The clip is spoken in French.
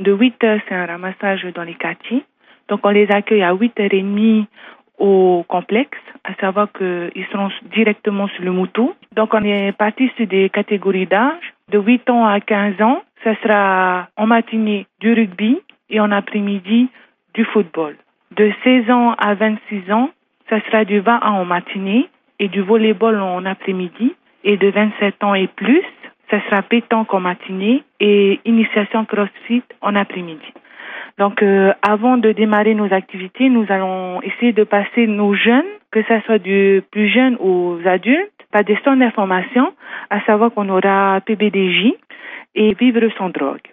De 8h, c'est un ramassage dans les quartiers. Donc, on les accueille à 8h30 au complexe, à savoir qu'ils seront directement sur le moto. Donc, on est parti sur des catégories d'âge. De 8 ans à 15 ans, ça sera en matinée du rugby et en après-midi du football. De 16 ans à 26 ans, ça sera du 20 ans en matinée et du volleyball en après-midi. Et de 27 ans et plus, ça sera pétanque en matinée et initiation CrossFit en après-midi. Donc, avant de démarrer nos activités, nous allons essayer de passer nos jeunes, que ce soit du plus jeune aux adultes, par des centres d'information, à savoir qu'on aura PBDJ et Vivre sans drogue.